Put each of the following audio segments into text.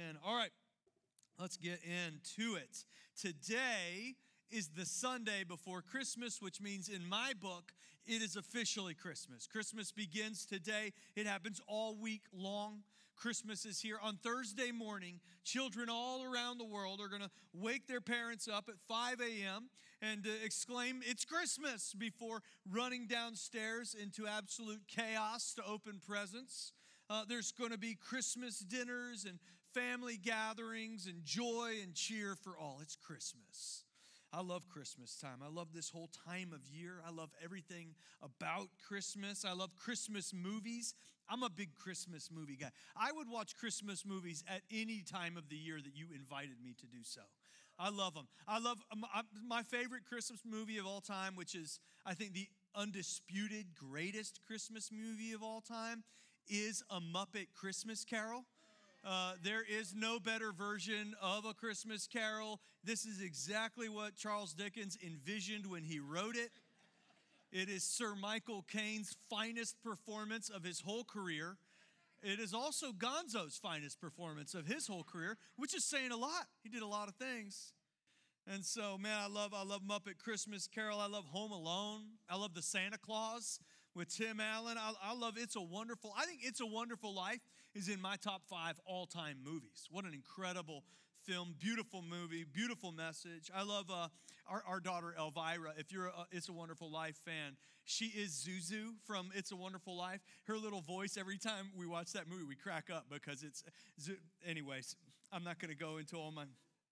Amen. All right, let's get into it. Today is the Sunday before Christmas, which means in my book, it is officially Christmas. Christmas begins today. It happens all week long. Christmas is here. On Thursday morning, children all around the world are going to wake their parents up at 5 a.m. and exclaim, "It's Christmas," before running downstairs into absolute chaos to open presents. There's going to be Christmas dinners and family gatherings and joy and cheer for all. It's Christmas. I love Christmas time. I love this whole time of year. I love everything about Christmas. I love Christmas movies. I'm a big Christmas movie guy. I would watch Christmas movies at any time of the year that you invited me to do so. I love them. I love my favorite Christmas movie of all time, which is, I think, the undisputed greatest Christmas movie of all time, is A Muppet Christmas Carol. There is no better version of A Christmas Carol. This is exactly what Charles Dickens envisioned when he wrote it. It is Sir Michael Caine's finest performance of his whole career. It is also Gonzo's finest performance of his whole career, which is saying a lot. He did a lot of things. And so, man, I love Muppet Christmas Carol. I love Home Alone. I love The Santa Claus with Tim Allen. I love I think It's a Wonderful Life is in my top 5 all-time movies. What an incredible film, beautiful movie, beautiful message. I love our daughter Elvira. If you're a It's a Wonderful Life fan, she is Zuzu from It's a Wonderful Life. Her little voice, every time we watch that movie, we crack up because anyways, I'm not going to go into all my,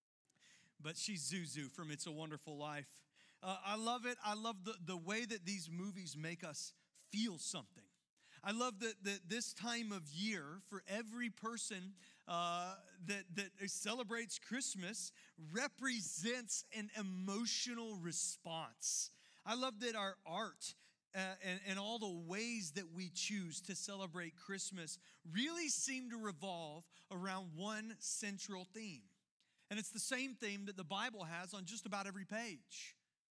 but she's Zuzu from It's a Wonderful Life. I love it. I love the way that these movies make us feel something. I love that this time of year, for every person that celebrates Christmas, represents an emotional response. I love that our art and all the ways that we choose to celebrate Christmas really seem to revolve around one central theme. And it's the same theme that the Bible has on just about every page.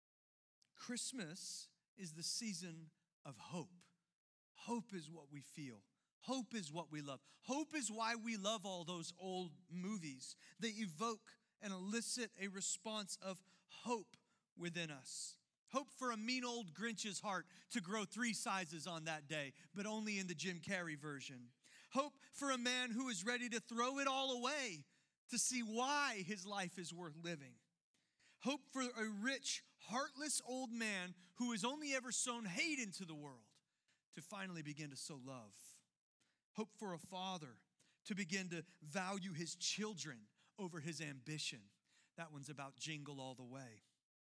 Christmas is the season of hope. Hope is what we feel. Hope is what we love. Hope is why we love all those old movies. They evoke and elicit a response of hope within us. Hope for a mean old Grinch's heart to grow 3 sizes on that day, but only in the Jim Carrey version. Hope for a man who is ready to throw it all away to see why his life is worth living. Hope for a rich, heartless old man who has only ever sown hate into the world to finally begin to sow love. Hope for a father to begin to value his children over his ambition. That one's about Jingle All the Way.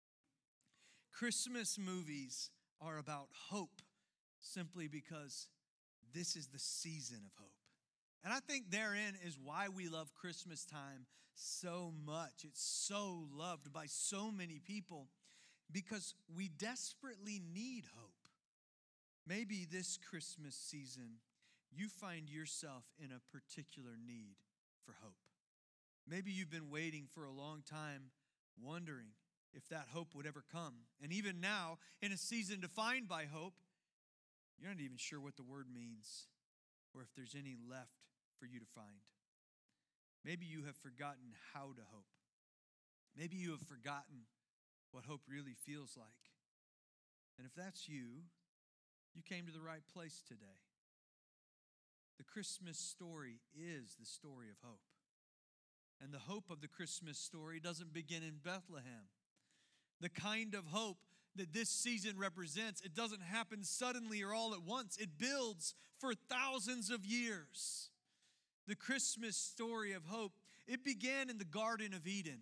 Christmas movies are about hope simply because this is the season of hope. And I think therein is why we love Christmas time so much. It's so loved by so many people because we desperately need hope. Maybe this Christmas season, you find yourself in a particular need for hope. Maybe you've been waiting for a long time, wondering if that hope would ever come. And even now, in a season defined by hope, you're not even sure what the word means or if there's any left for you to find. Maybe you have forgotten how to hope. Maybe you have forgotten what hope really feels like. And if that's you, you came to the right place today. The Christmas story is the story of hope. And the hope of the Christmas story doesn't begin in Bethlehem. The kind of hope that this season represents, it doesn't happen suddenly or all at once. It builds for thousands of years. The Christmas story of hope, it began in the Garden of Eden.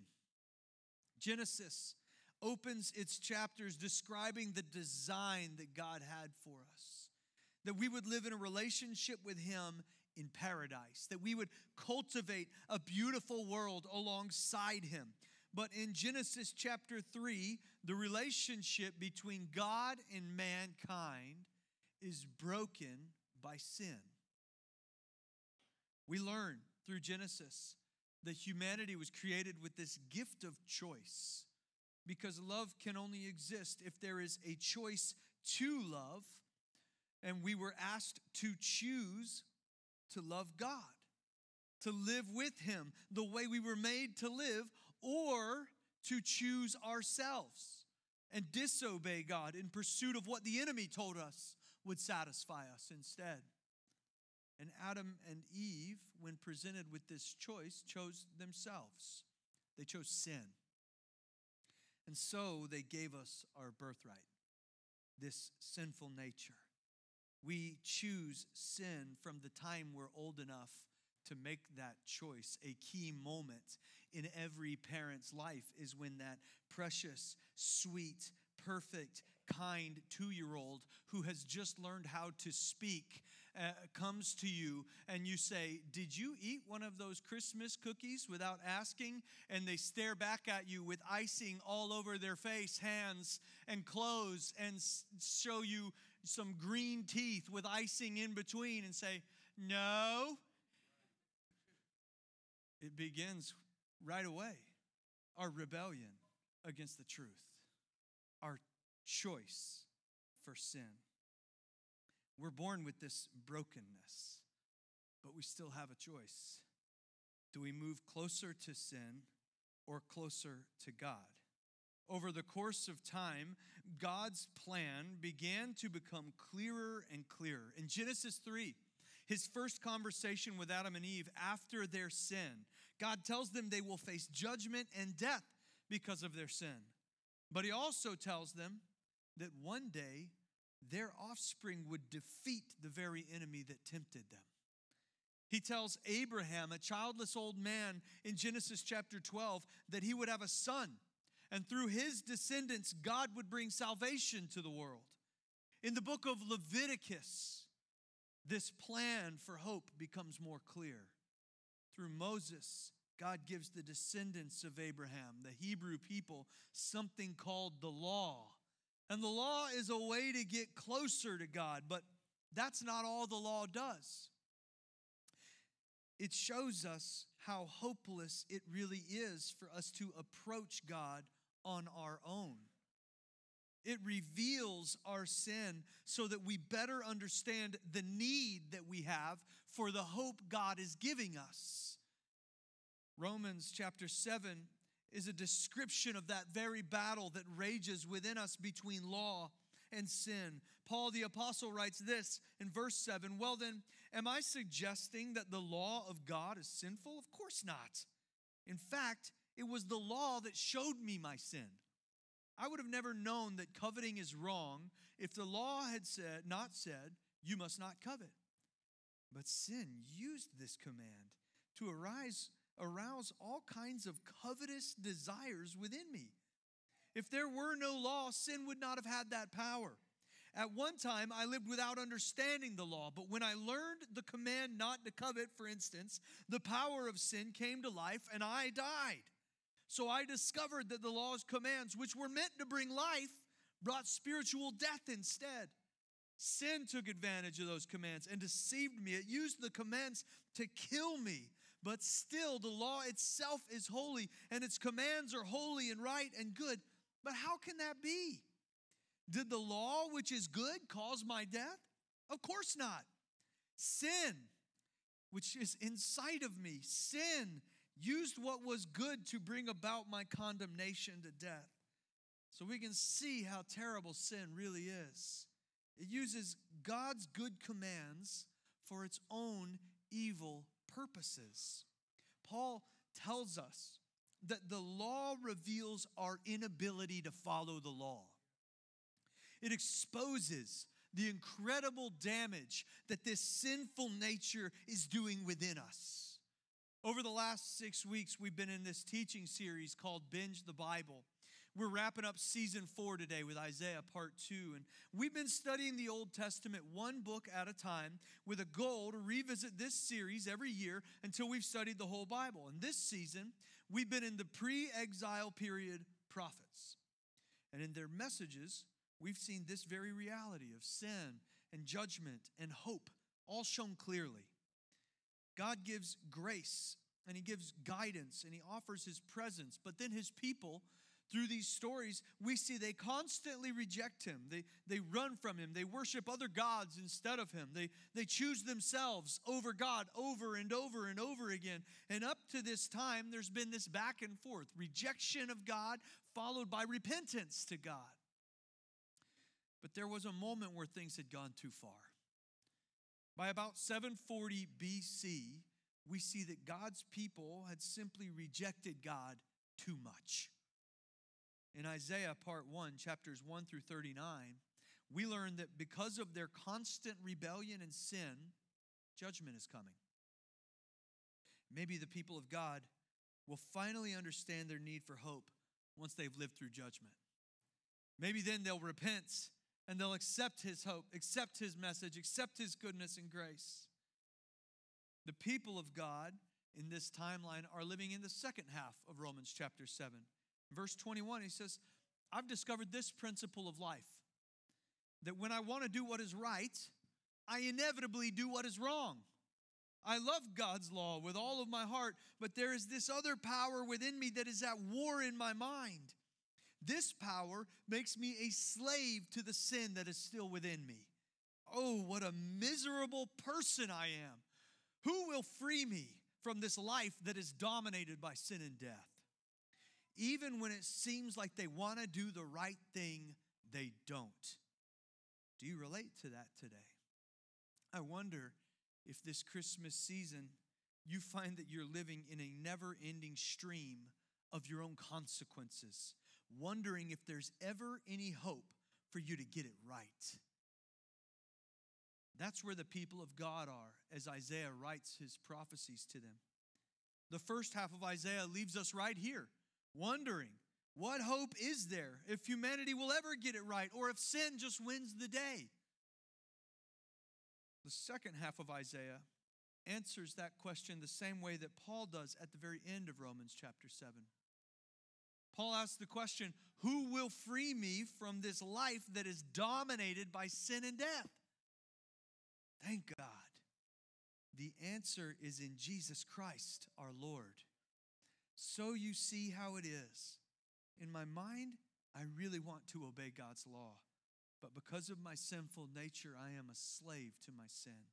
Genesis opens its chapters describing the design that God had for us. That we would live in a relationship with Him in paradise. That we would cultivate a beautiful world alongside Him. But in Genesis chapter 3, the relationship between God and mankind is broken by sin. We learn through Genesis that humanity was created with this gift of choice. Because love can only exist if there is a choice to love, and we were asked to choose to love God. to live with him the way we were made to live, or to choose ourselves and disobey God in pursuit of what the enemy told us would satisfy us instead. And Adam and Eve, when presented with this choice, chose themselves. They chose sin. And so they gave us our birthright, this sinful nature. We choose sin from the time we're old enough to make that choice. A key moment in every parent's life is when that precious, sweet, perfect, kind 2-year-old who has just learned how to speak comes to you and you say, "Did you eat one of those Christmas cookies?" without asking, and they stare back at you with icing all over their face, hands, and clothes, and show you some green teeth with icing in between and say, "No." It begins right away. Our rebellion against the truth. Our choice for sin. We're born with this brokenness, but we still have a choice. Do we move closer to sin or closer to God? Over the course of time, God's plan began to become clearer and clearer. In Genesis 3, his first conversation with Adam and Eve after their sin, God tells them they will face judgment and death because of their sin. But he also tells them that one day their offspring would defeat the very enemy that tempted them. He tells Abraham, a childless old man in Genesis chapter 12, that he would have a son, and through his descendants, God would bring salvation to the world. In the book of Leviticus, this plan for hope becomes more clear. Through Moses, God gives the descendants of Abraham, the Hebrew people, something called the law. And the law is a way to get closer to God, but that's not all the law does. It shows us how hopeless it really is for us to approach God on our own. It reveals our sin so that we better understand the need that we have for the hope God is giving us. Romans chapter 7 is a description of that very battle that rages within us between law and sin. Paul the apostle writes this in verse 7, "Well then, am I suggesting that the law of God is sinful? Of course not. In fact, it was the law that showed me my sin. I would have never known that coveting is wrong if the law had not said, 'You must not covet.' But sin used this command to arouse all kinds of covetous desires within me. If there were no law, sin would not have had that power. At one time, I lived without understanding the law, but when I learned the command not to covet, for instance, the power of sin came to life and I died. So I discovered that the law's commands, which were meant to bring life, brought spiritual death instead. Sin took advantage of those commands and deceived me. It used the commands to kill me. But still, the law itself is holy, and its commands are holy and right and good. But how can that be? Did the law, which is good, cause my death? Of course not. Sin, which is inside of me, sin used what was good to bring about my condemnation to death." So we can see how terrible sin really is. It uses God's good commands for its own evil purposes. Paul tells us that the law reveals our inability to follow the law. It exposes the incredible damage that this sinful nature is doing within us. Over the last 6 weeks, we've been in this teaching series called Binge the Bible. We're wrapping up season 4 today with Isaiah part 2. And we've been studying the Old Testament one book at a time with a goal to revisit this series every year until we've studied the whole Bible. And this season, we've been in the pre-exile period prophets. And in their messages, we've seen this very reality of sin and judgment and hope all shown clearly. God gives grace and he gives guidance and he offers his presence, but then his people through these stories, we see they constantly reject him. They run from him. They worship other gods instead of him. They choose themselves over God over and over and over again. And up to this time, there's been this back and forth, rejection of God followed by repentance to God. But there was a moment where things had gone too far. By about 740 BC, we see that God's people had simply rejected God too much. In Isaiah part 1, chapters 1 through 39, we learn that because of their constant rebellion and sin, judgment is coming. Maybe the people of God will finally understand their need for hope once they've lived through judgment. Maybe then they'll repent and they'll accept his hope, accept his message, accept his goodness and grace. The people of God in this timeline are living in the second half of Romans chapter 7. Verse 21, he says, I've discovered this principle of life, that when I want to do what is right, I inevitably do what is wrong. I love God's law with all of my heart, but there is this other power within me that is at war in my mind. This power makes me a slave to the sin that is still within me. Oh, what a miserable person I am. Who will free me from this life that is dominated by sin and death? Even when it seems like they want to do the right thing, they don't. Do you relate to that today? I wonder if this Christmas season you find that you're living in a never-ending stream of your own consequences, wondering if there's ever any hope for you to get it right. That's where the people of God are as Isaiah writes his prophecies to them. The first half of Isaiah leaves us right here, wondering, what hope is there if humanity will ever get it right, or if sin just wins the day? The second half of Isaiah answers that question the same way that Paul does at the very end of Romans chapter 7. Paul asks the question, who will free me from this life that is dominated by sin and death? Thank God. The answer is in Jesus Christ, our Lord. So you see how it is. In my mind, I really want to obey God's law. But because of my sinful nature, I am a slave to my sin.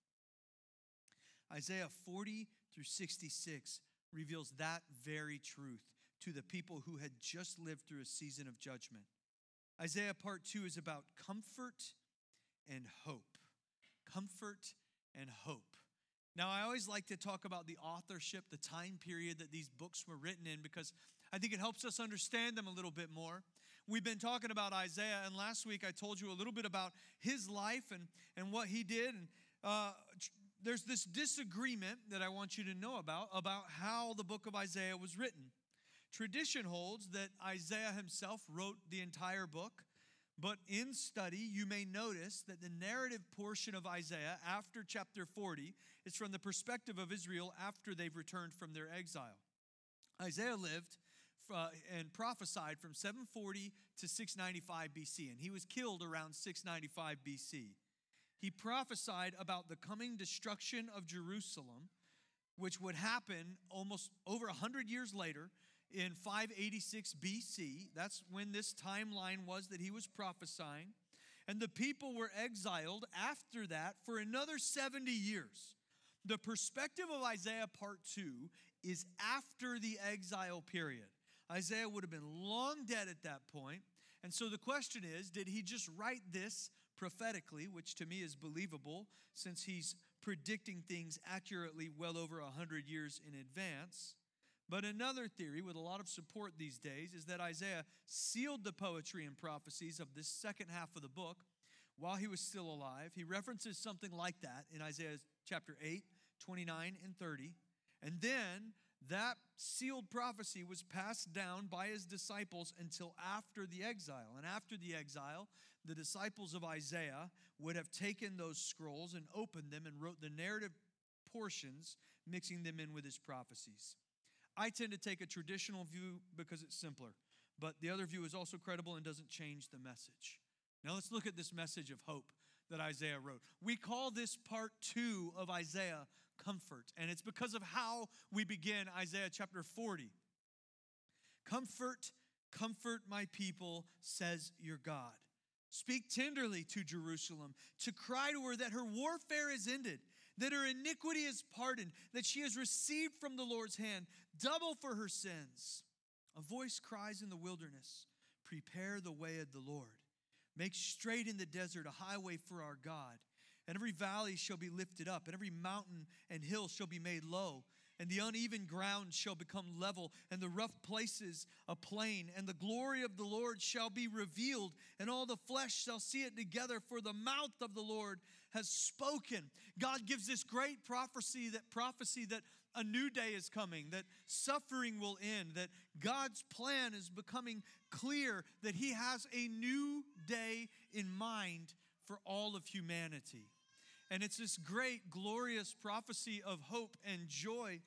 Isaiah 40 through 66 reveals that very truth to the people who had just lived through a season of judgment. Isaiah part 2 is about comfort and hope. Comfort and hope. Now, I always like to talk about the authorship, the time period that these books were written in, because I think it helps us understand them a little bit more. We've been talking about Isaiah, and last week I told you a little bit about his life and what he did. And there's this disagreement that I want you to know about how the book of Isaiah was written. Tradition holds that Isaiah himself wrote the entire book. But in study, you may notice that the narrative portion of Isaiah after chapter 40 is from the perspective of Israel after they've returned from their exile. Isaiah lived and prophesied from 740 to 695 BC, and he was killed around 695 BC. He prophesied about the coming destruction of Jerusalem, which would happen almost over 100 years later, in 586 BC. That's when this timeline was that he was prophesying. And the people were exiled after that for another 70 years. The perspective of Isaiah part 2 is after the exile period. Isaiah would have been long dead at that point. And so the question is, did he just write this prophetically, which to me is believable since he's predicting things accurately well over 100 years in advance? But another theory with a lot of support these days is that Isaiah sealed the poetry and prophecies of this second half of the book while he was still alive. He references something like that in Isaiah chapter 8, 29, and 30. And then that sealed prophecy was passed down by his disciples until after the exile. And after the exile, the disciples of Isaiah would have taken those scrolls and opened them and wrote the narrative portions, mixing them in with his prophecies. I tend to take a traditional view because it's simpler, but the other view is also credible and doesn't change the message. Now let's look at this message of hope that Isaiah wrote. We call this part 2 of Isaiah comfort, and it's because of how we begin Isaiah chapter 40. Comfort Comfort my people, says your God. Speak tenderly to Jerusalem, to cry to her that her warfare is ended, that her iniquity is pardoned, that she has received from the Lord's hand double for her sins. A voice cries in the wilderness, prepare the way of the Lord. Make straight in the desert a highway for our God. And every valley shall be lifted up, and every mountain and hill shall be made low, and the uneven ground shall become level, and the rough places a plain. And the glory of the Lord shall be revealed, and all the flesh shall see it together, for the mouth of the Lord has spoken. God gives this great prophecy that a new day is coming, that suffering will end, that God's plan is becoming clear, that He has a new day in mind for all of humanity. And it's this great, glorious prophecy of hope and joy.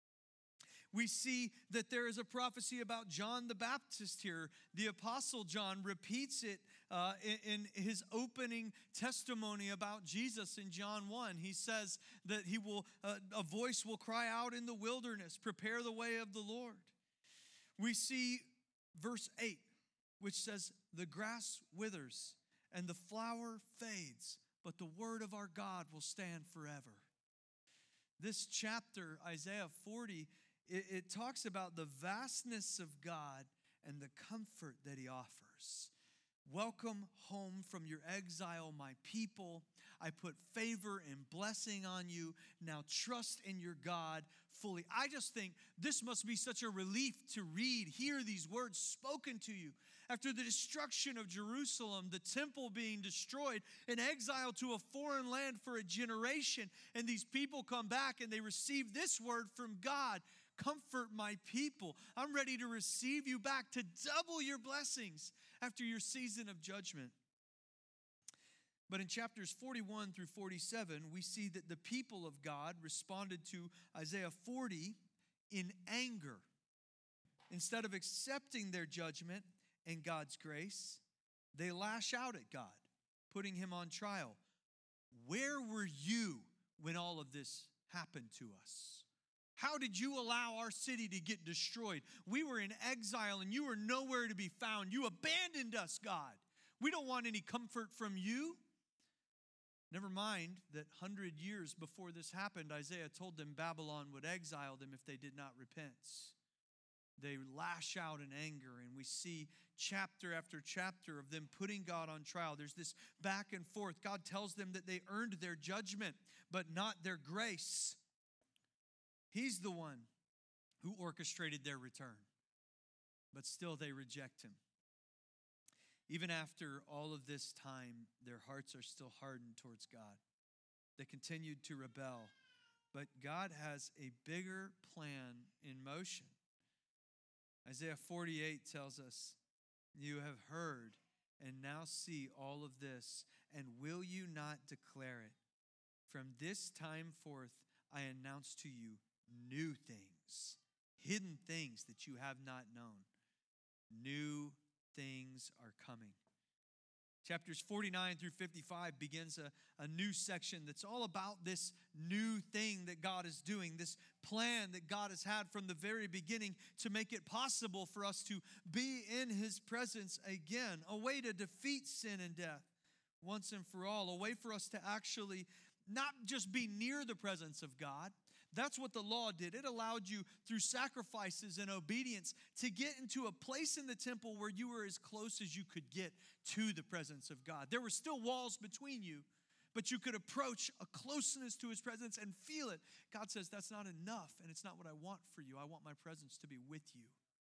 We see that there is a prophecy about John the Baptist here. The Apostle John repeats it in his opening testimony about Jesus in John 1. He says that a voice will cry out in the wilderness, prepare the way of the Lord. We see verse 8, which says, the grass withers and the flower fades, but the word of our God will stand forever. This chapter, Isaiah 40, it talks about the vastness of God and the comfort that He offers. Welcome home from your exile, my people. I put favor and blessing on you. Now trust in your God fully. I just think this must be such a relief to hear these words spoken to you. After the destruction of Jerusalem, the temple being destroyed, an exile to a foreign land for a generation, and these people come back and they receive this word from God. Comfort my people. I'm ready to receive you back, to double your blessings after your season of judgment. But in chapters 41 through 47, we see that the people of God responded to Isaiah 40 in anger. Instead of accepting their judgment and God's grace, they lash out at God, putting Him on trial. Where were you when all of this happened to us? How did you allow our city to get destroyed? We were in exile and you were nowhere to be found. You abandoned us, God. We don't want any comfort from you. Never mind that 100 years before this happened, Isaiah told them Babylon would exile them if they did not repent. They lash out in anger, and we see chapter after chapter of them putting God on trial. There's this back and forth. God tells them that they earned their judgment, but not their grace. He's the one who orchestrated their return, but still they reject Him. Even after all of this time, their hearts are still hardened towards God. They continued to rebel, but God has a bigger plan in motion. Isaiah 48 tells us, you have heard and now see all of this, and will you not declare it? From this time forth, I announce to you new things, hidden things that you have not known. New things are coming. Chapters 49 through 55 begins a new section that's all about this new thing that God is doing, this plan that God has had from the very beginning to make it possible for us to be in His presence again, a way to defeat sin and death once and for all, a way for us to actually not just be near the presence of God. That's what the law did. It allowed you, through sacrifices and obedience, to get into a place in the temple where you were as close as you could get to the presence of God. There were still walls between you, but you could approach a closeness to His presence and feel it. God says, that's not enough, and it's not what I want for you. I want my presence to be with you.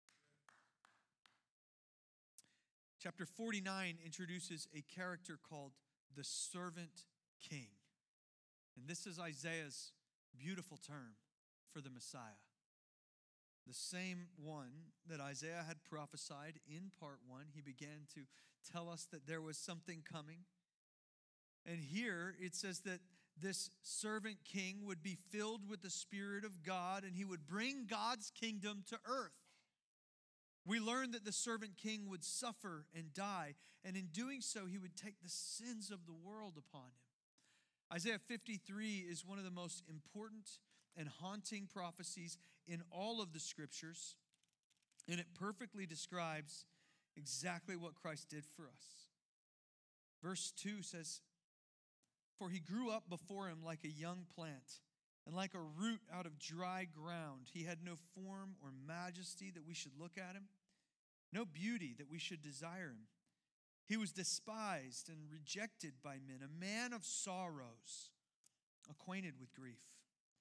Chapter 49 introduces a character called the servant king. And this is Isaiah's beautiful term for the Messiah. The same one that Isaiah had prophesied in part 1. He began to tell us that there was something coming. And here it says that this servant king would be filled with the Spirit of God, and he would bring God's kingdom to earth. We learn that the servant king would suffer and die, and in doing so, he would take the sins of the world upon him. Isaiah 53 is one of the most important and haunting prophecies in all of the scriptures. And it perfectly describes exactly what Christ did for us. Verse 2 says, "For he grew up before him like a young plant, and like a root out of dry ground. He had no form or majesty that we should look at him, no beauty that we should desire him. He was despised and rejected by men, a man of sorrows, acquainted with grief.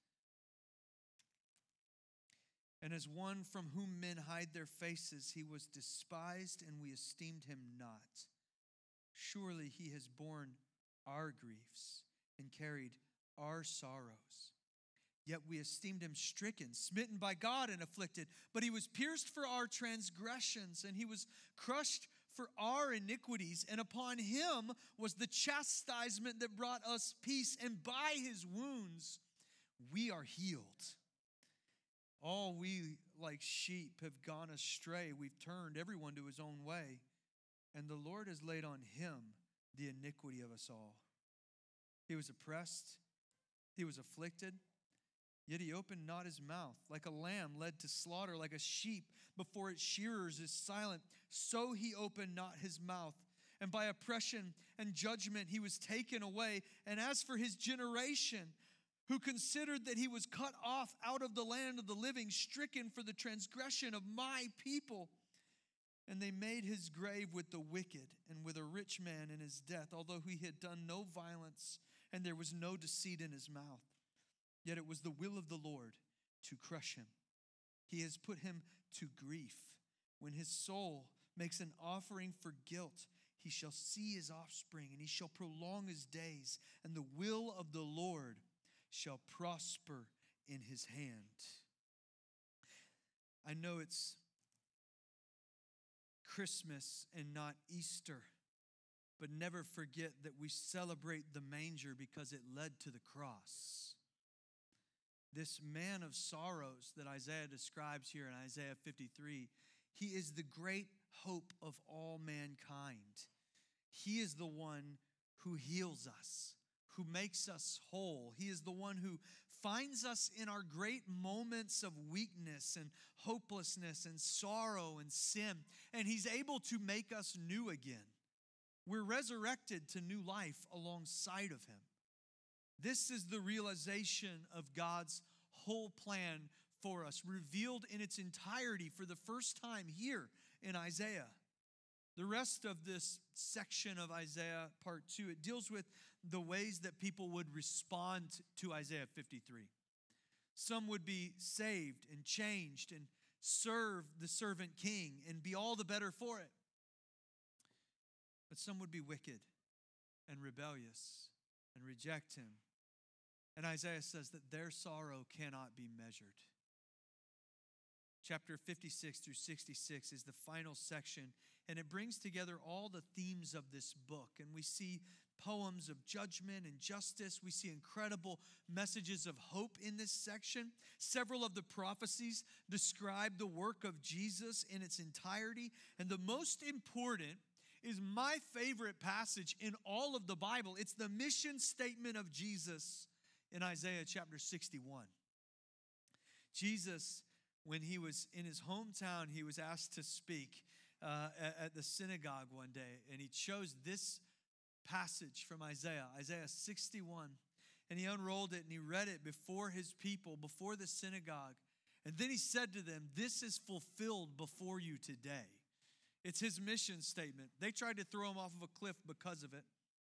And as one from whom men hide their faces, he was despised, and we esteemed him not. Surely he has borne our griefs and carried our sorrows. Yet we esteemed him stricken, smitten by God, and afflicted. But he was pierced for our transgressions, and he was crushed for our iniquities. And upon him was the chastisement that brought us peace, and by his wounds we are healed. All we like sheep have gone astray. We've turned everyone to his own way. And the Lord has laid on him the iniquity of us all. He was oppressed, he was afflicted, yet he opened not his mouth. Like a lamb led to slaughter, like a sheep before its shearers is silent, so he opened not his mouth. And by oppression and judgment he was taken away. And as for his generation, who considered that he was cut off out of the land of the living, stricken for the transgression of my people. And they made his grave with the wicked and with a rich man in his death, although he had done no violence and there was no deceit in his mouth. Yet it was the will of the Lord to crush him. He has put him to grief. When his soul makes an offering for guilt, he shall see his offspring, and he shall prolong his days, and the will of the Lord shall prosper in his hand." I know it's Christmas and not Easter, but never forget that we celebrate the manger because it led to the cross. This man of sorrows that Isaiah describes here in Isaiah 53, he is the great hope of all mankind. He is the one who heals us, who makes us whole. He is the one who finds us in our great moments of weakness and hopelessness and sorrow and sin, and he's able to make us new again. We're resurrected to new life alongside of him. This is the realization of God's whole plan for us, revealed in its entirety for the first time here in Isaiah. The rest of this section of Isaiah, part 2, it deals with the ways that people would respond to Isaiah 53. Some would be saved and changed and serve the servant king and be all the better for it. But some would be wicked and rebellious and reject him. And Isaiah says that their sorrow cannot be measured. Chapter 56 through 66 is the final section, and it brings together all the themes of this book. And we see poems of judgment and justice. We see incredible messages of hope in this section. Several of the prophecies describe the work of Jesus in its entirety. And the most important is my favorite passage in all of the Bible. It's the mission statement of Jesus in Isaiah chapter 61. Jesus, when he was in his hometown, he was asked to speak at the synagogue one day, and he chose this passage from Isaiah 61, and he unrolled it and he read it before his people, before the synagogue, and then he said to them, "This is fulfilled before you today." It's his mission statement. They tried to throw him off of a cliff because of it.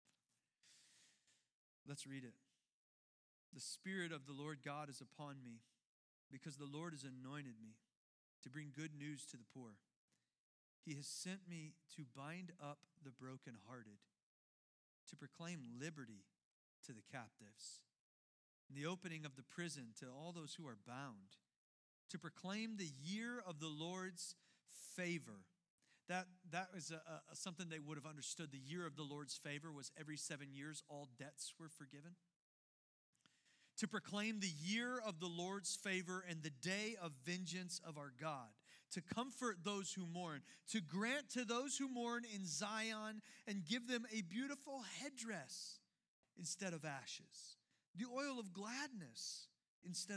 Let's read it. "The Spirit of the Lord God is upon me, because the Lord has anointed me to bring good news to the poor. He has sent me to bind up the brokenhearted, to proclaim liberty to the captives, and the opening of the prison to all those who are bound, to proclaim the year of the Lord's favor." That was something they would have understood. The year of the Lord's favor was every 7 years, all debts were forgiven. "To proclaim the year of the Lord's favor and the day of vengeance of our God, to comfort those who mourn, to grant to those who mourn in Zion and give them a beautiful headdress instead of ashes, the oil of gladness instead of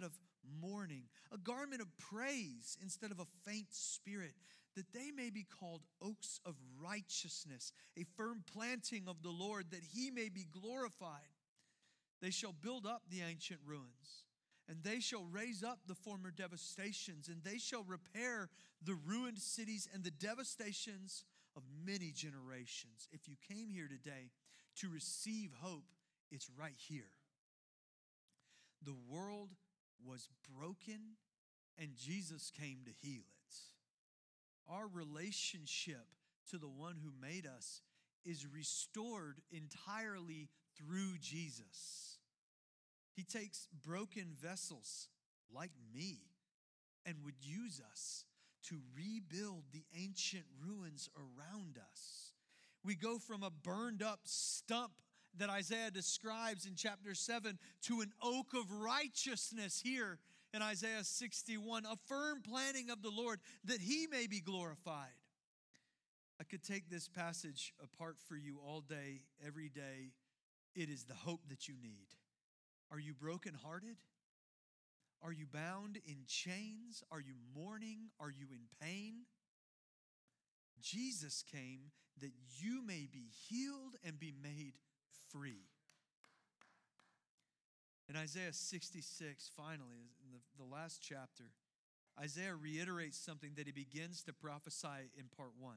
mourning, a garment of praise instead of a faint spirit, that they may be called oaks of righteousness, a firm planting of the Lord, that he may be glorified. They shall build up the ancient ruins, and they shall raise up the former devastations, and they shall repair the ruined cities and the devastations of many generations. If you came here today to receive hope, it's right here. The world was broken, and Jesus came to heal it. Our relationship to the one who made us is restored entirely through Jesus. He takes broken vessels like me and would use us to rebuild the ancient ruins around us. We go from a burned up stump that Isaiah describes in chapter 7 to an oak of righteousness here in Isaiah 61, a firm planting of the Lord that he may be glorified. I could take this passage apart for you all day, every day. It is the hope that you need. Are you brokenhearted? Are you bound in chains? Are you mourning? Are you in pain? Jesus came that you may be healed and be made free. In Isaiah 66, finally, in the last chapter, Isaiah reiterates something that he begins to prophesy in part 1.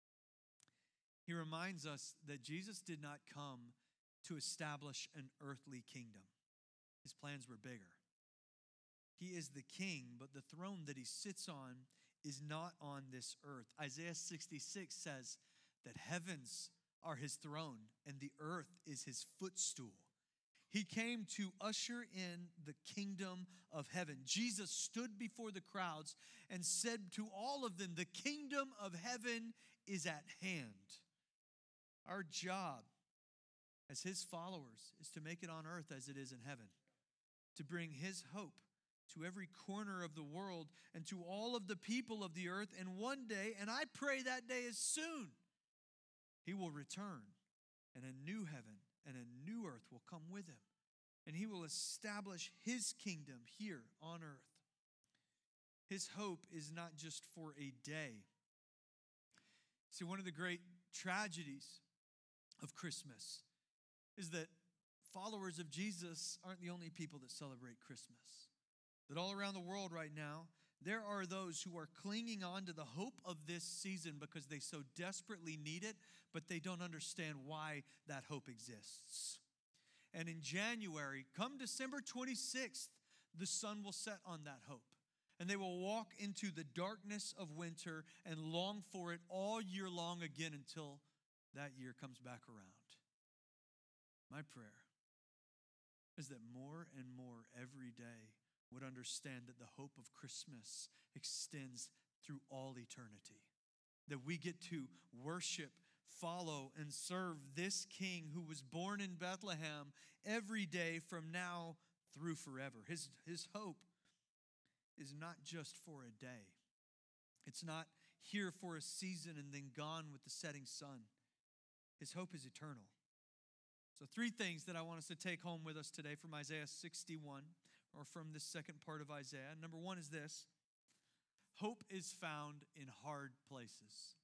He reminds us that Jesus did not come to establish an earthly kingdom. His plans were bigger. He is the king, but the throne that he sits on is not on this earth. Isaiah 66 says that heavens are his throne and the earth is his footstool. He came to usher in the kingdom of heaven. Jesus stood before the crowds and said to all of them, the kingdom of heaven is at hand. Our job as his followers is to make it on earth as it is in heaven, to bring his hope to every corner of the world and to all of the people of the earth. And one day, and I pray that day is soon, he will return, and a new heaven and a new earth will come with him. And he will establish his kingdom here on earth. His hope is not just for a day. See, one of the great tragedies of Christmas is that followers of Jesus aren't the only people that celebrate Christmas. That all around the world right now, there are those who are clinging on to the hope of this season because they so desperately need it, but they don't understand why that hope exists. And in January, come December 26th, the sun will set on that hope. And they will walk into the darkness of winter and long for it all year long again until that year comes back around. My prayer is that more and more every day would understand that the hope of Christmas extends through all eternity. That we get to worship, follow, and serve this King who was born in Bethlehem every day from now through forever. His hope is not just for a day. It's not here for a season and then gone with the setting sun. His hope is eternal. So 3 things that I want us to take home with us today from Isaiah 61, or from this second part of Isaiah. Number 1 is this: hope is found in hard places.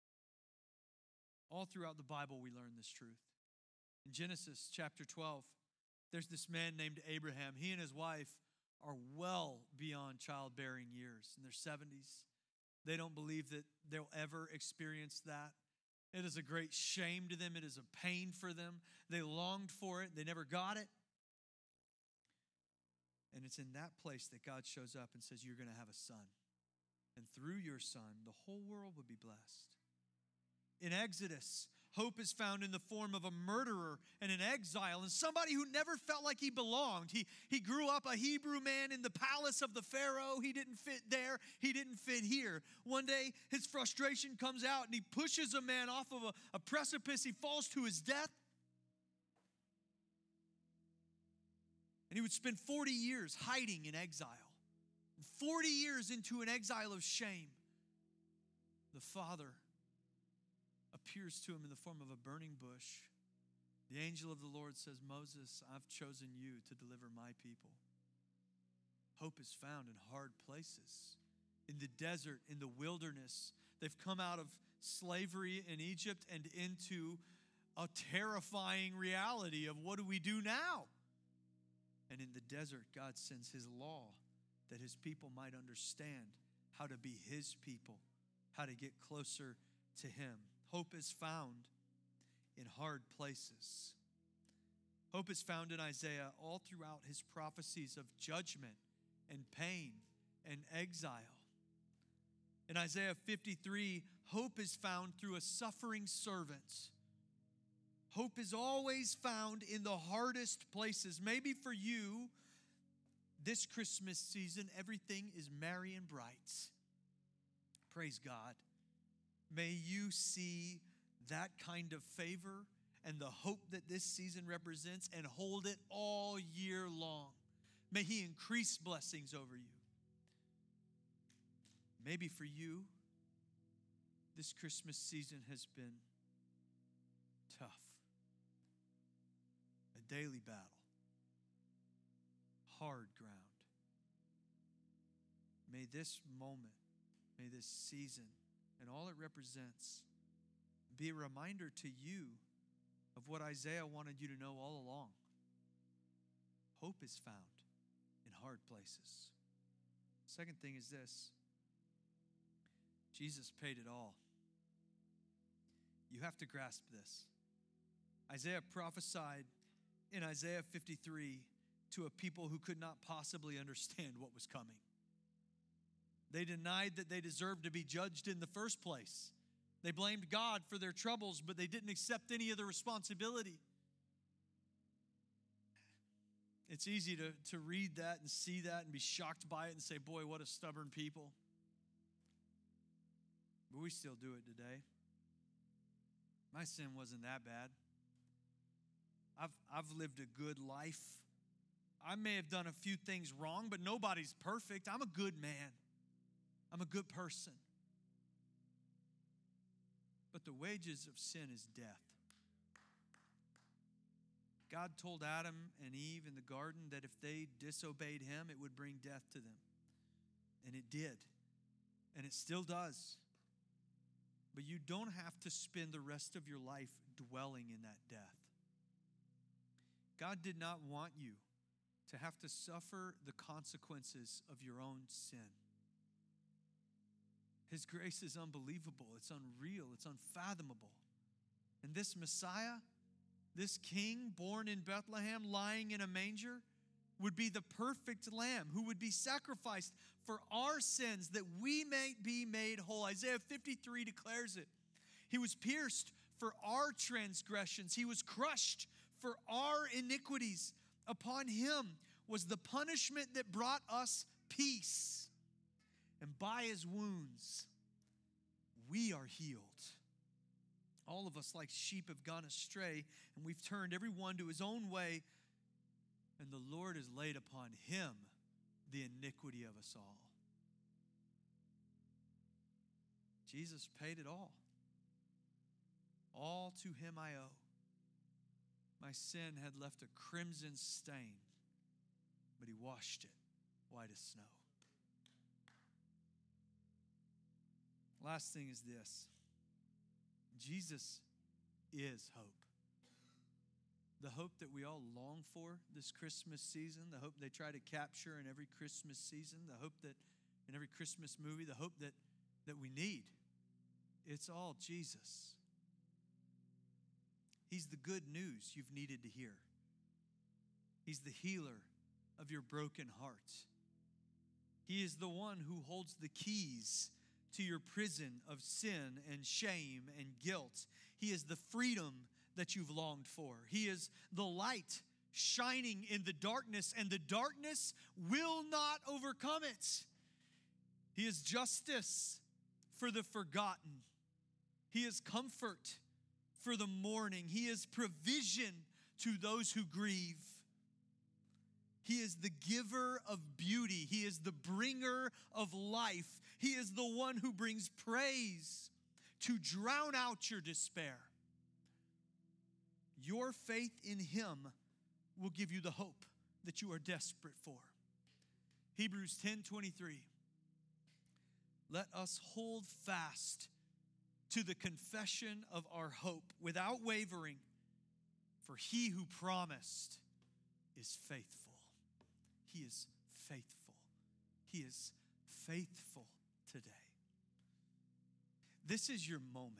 All throughout the Bible, we learn this truth. In Genesis chapter 12, there's this man named Abraham. He and his wife are well beyond childbearing years, in their 70s. They don't believe that they'll ever experience that. It is a great shame to them. It is a pain for them. They longed for it. They never got it. And it's in that place that God shows up and says, you're going to have a son. And through your son, the whole world will be blessed. In Exodus, hope is found in the form of a murderer and an exile and somebody who never felt like he belonged. He grew up a Hebrew man in the palace of the Pharaoh. He didn't fit there. He didn't fit here. One day, his frustration comes out and he pushes a man off of a precipice. He falls to his death. And he would spend 40 years hiding in exile. 40 years into an exile of shame, the Father appears to him in the form of a burning bush. The angel of the Lord says, Moses, I've chosen you to deliver my people. Hope is found in hard places, in the desert, in the wilderness. They've come out of slavery in Egypt and into a terrifying reality of what do we do now? And in the desert, God sends his law that his people might understand how to be his people, how to get closer to him. Hope is found in hard places. Hope is found in Isaiah all throughout his prophecies of judgment and pain and exile. In Isaiah 53, hope is found through a suffering servant. Hope is always found in the hardest places. Maybe for you, this Christmas season, everything is merry and bright. Praise God. May you see that kind of favor and the hope that this season represents and hold it all year long. May he increase blessings over you. Maybe for you, this Christmas season has been tough. A daily battle. Hard ground. May this moment, may this season, and all it represents be a reminder to you of what Isaiah wanted you to know all along. Hope is found in hard places. Second thing is this: Jesus paid it all. You have to grasp this. Isaiah prophesied in Isaiah 53 to a people who could not possibly understand what was coming. They denied that they deserved to be judged in the first place. They blamed God for their troubles, but they didn't accept any of the responsibility. It's easy to read that and see that and be shocked by it and say, boy, what a stubborn people. But we still do it today. My sin wasn't that bad. I've lived a good life. I may have done a few things wrong, but nobody's perfect. I'm a good man. I'm a good person. But the wages of sin is death. God told Adam and Eve in the garden that if they disobeyed him, it would bring death to them. And it did. And it still does. But you don't have to spend the rest of your life dwelling in that death. God did not want you to have to suffer the consequences of your own sin. His grace is unbelievable. It's unreal. It's unfathomable. And this Messiah, this king born in Bethlehem, lying in a manger, would be the perfect lamb who would be sacrificed for our sins that we may be made whole. Isaiah 53 declares it. He was pierced for our transgressions. He was crushed for our iniquities. Upon him was the punishment that brought us peace. And by his wounds, we are healed. All of us, like sheep, have gone astray, and we've turned every one to his own way, and the Lord has laid upon him the iniquity of us all. Jesus paid it all. All to him I owe. My sin had left a crimson stain, but he washed it white as snow. Last thing is this: Jesus is hope. The hope that we all long for this Christmas season, the hope they try to capture in every Christmas season, the hope that in every Christmas movie, the hope that we need. It's all Jesus. He's the good news you've needed to hear. He's the healer of your broken heart. He is the one who holds the keys to your prison of sin and shame and guilt. He is the freedom that you've longed for. He is the light shining in the darkness, and the darkness will not overcome it. He is justice for the forgotten. He is comfort for the mourning. He is provision to those who grieve. He is the giver of beauty. He is the bringer of life. He is the one who brings praise to drown out your despair. Your faith in him will give you the hope that you are desperate for. Hebrews 10:23. Let us hold fast to the confession of our hope without wavering, for he who promised is faithful. He is faithful. He is faithful today. This is your moment.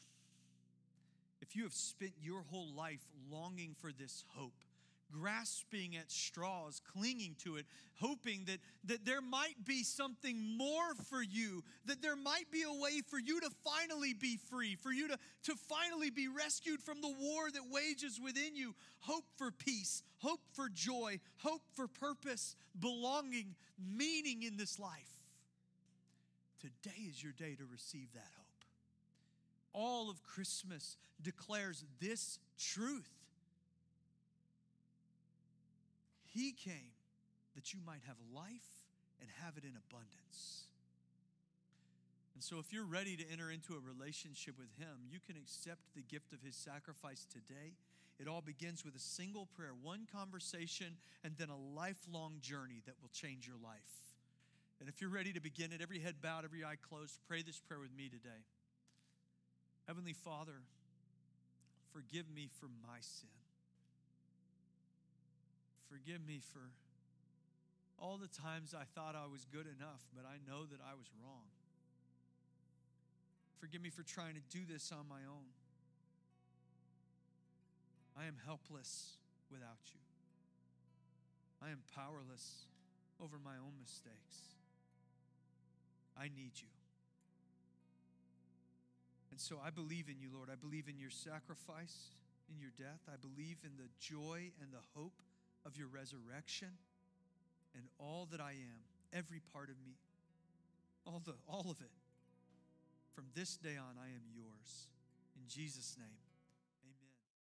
If you have spent your whole life longing for this hope, grasping at straws, clinging to it, hoping that there might be something more for you, that there might be a way for you to finally be free, for you to finally be rescued from the war that wages within you. Hope for peace, hope for joy, hope for purpose, belonging, meaning in this life. Today is your day to receive that hope. All of Christmas declares this truth. He came that you might have life and have it in abundance. And so if you're ready to enter into a relationship with him, you can accept the gift of his sacrifice today. It all begins with a single prayer, one conversation, and then a lifelong journey that will change your life. And if you're ready to begin it, every head bowed, every eye closed, pray this prayer with me today. Heavenly Father, forgive me for my sin. Forgive me for all the times I thought I was good enough, but I know that I was wrong. Forgive me for trying to do this on my own. I am helpless without you. I am powerless over my own mistakes. I need you. And so I believe in you, Lord. I believe in your sacrifice, in your death. I believe in the joy and the hope of your resurrection, and all that I am, every part of me, all of it. From this day on, I am yours. In Jesus' name.